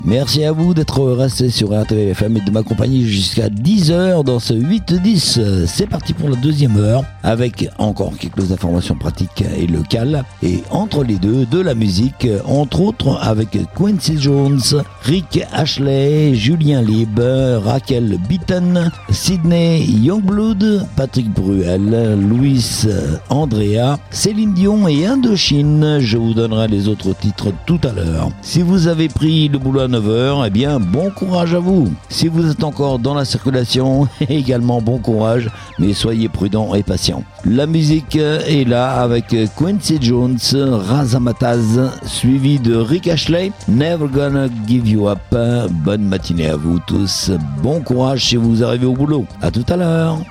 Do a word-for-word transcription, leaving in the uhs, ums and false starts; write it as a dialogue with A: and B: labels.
A: Merci à vous d'être resté sur R T L F M et de m'accompagner jusqu'à dix heures dans ce huit dix. C'est parti pour la deuxième heure avec encore quelques informations pratiques et locales. Et entre les deux, de la musique, entre autres avec Quincy Jones, Rick Ashley, Julien Lieb, Raquel Beaton, Sydney Youngblood, Patrick Bruel, Luis Andrea, Céline Dion et Indochine. Je vous donnerai les autres titres tout à l'heure. Si vous avez pris le boulot à neuf heures, eh bien bon courage à vous. Si vous êtes encore dans la circulation, également bon courage, mais soyez prudents et patients. La musique est là avec Quincy Jones, Razamataz, suivi de Rick Ashley, Never Gonna Give You Up. Bonne matinée à vous tous, bon courage si vous arrivez au boulot. À tout à l'heure.